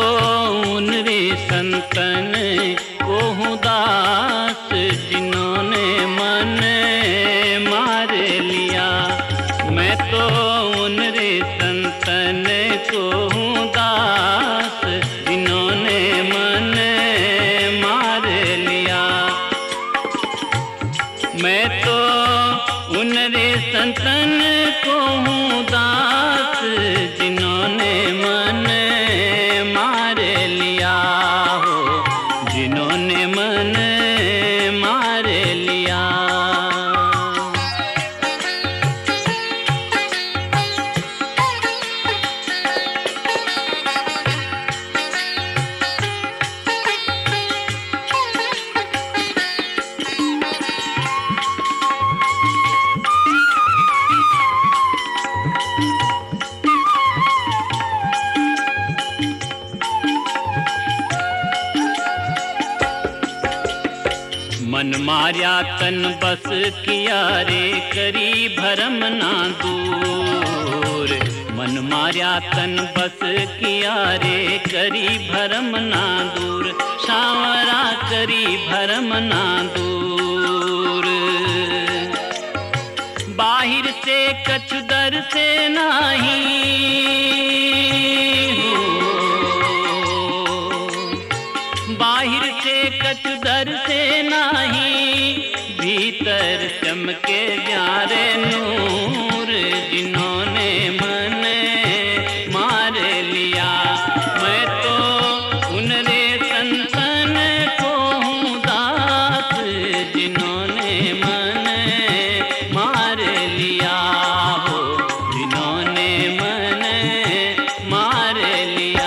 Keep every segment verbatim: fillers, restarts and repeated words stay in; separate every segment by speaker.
Speaker 1: उन रे संतन को हूँ दास, जिन्होंने मन मार लिया। मैं तो उन रे संतन को हूँ दास, जिन्होंने मन मार लिया। मैं तो उन रे संतन को हूँ दास, जिन्होंने मन मार लिया हो, जिन्होंने मन मार लिया। मन मार्या तन बस किया रे, करी भरम ना दूर। मन मार्या तन बस किया रे, करी भरम ना दूर। सांवरा करी भरम ना दूर। बाहिर से कछु दर से नाही, बाहिर से कछु दर से नाही, भीतर चमके प्यारे नूर, जिन्होंने मन मार लिया। मैं तो उन रे संतन को हूँ दास, जिन्होंने मन मार लिया हो, जिन्होंने मन मार लिया।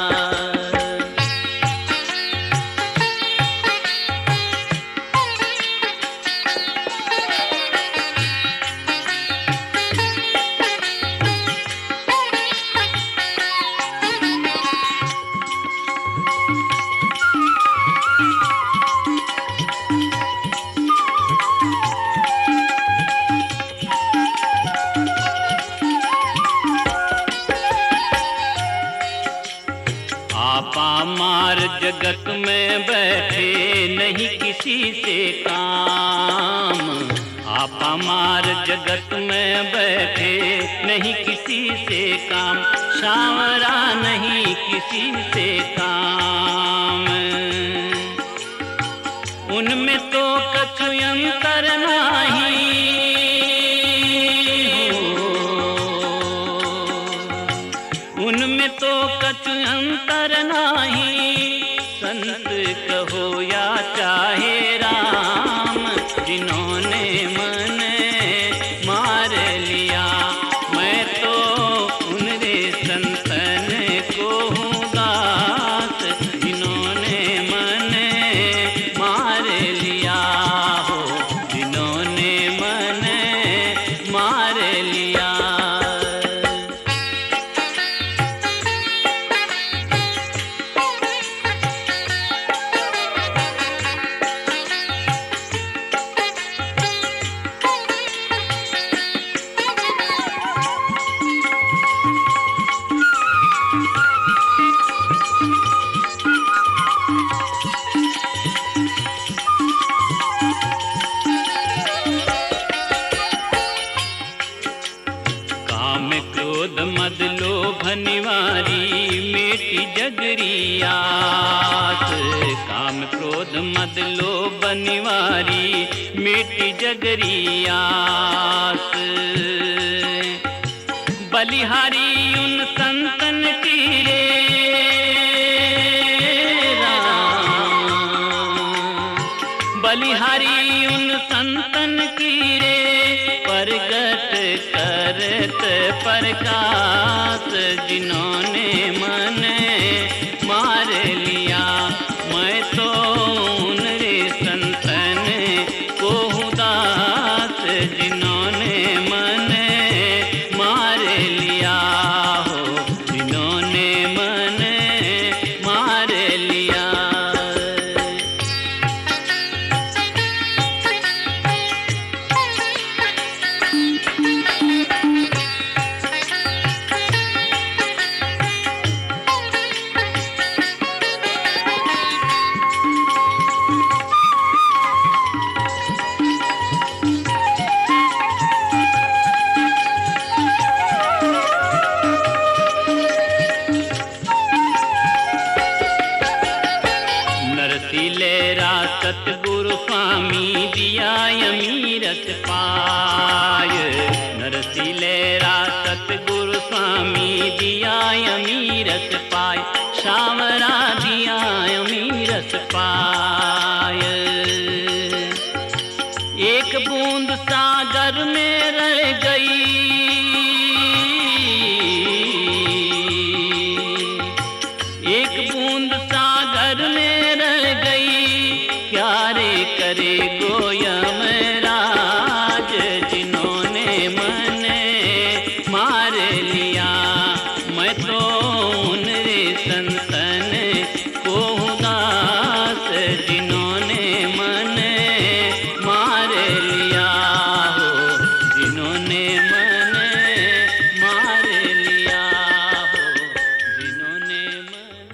Speaker 1: आपा मार जगत में बैठे नहीं किसी से काम। आपा मार जगत में बैठे नहीं किसी से काम। सांवरा नहीं किसी से काम। उनमें तो कछु अंतर नहीं, उनमें तो कछु अंतर नाही। संत कहो या चाहे राम, जिन्होंने मन मार लिया। मैं तो उन रे संतन को हूँ दास, जिन्होंने मन मार लिया हो, जिन्होंने मन मार लिया। काम क्रोध मद लोभ निवारी मेटी जगरी आस। काम क्रोध मद लोभ निवारी मेटी जगरी आस। बलिहारी उन संतन की रे बलिहारी उन संतन की रे, प्रगट करत प्रकाश, जिन्होंने मन मार लिया। मैं तो उन रे संतन को हूँ दास, जिन्होंने मन मार लिया हो, जिन्होंने मन मार लिया। सतगुरु स्वामी दिया अमीरत पाय। नरसिलेरा सतगुरु स्वामी दिया अमीरत पाय, शावरा दिया अमीरत पाय।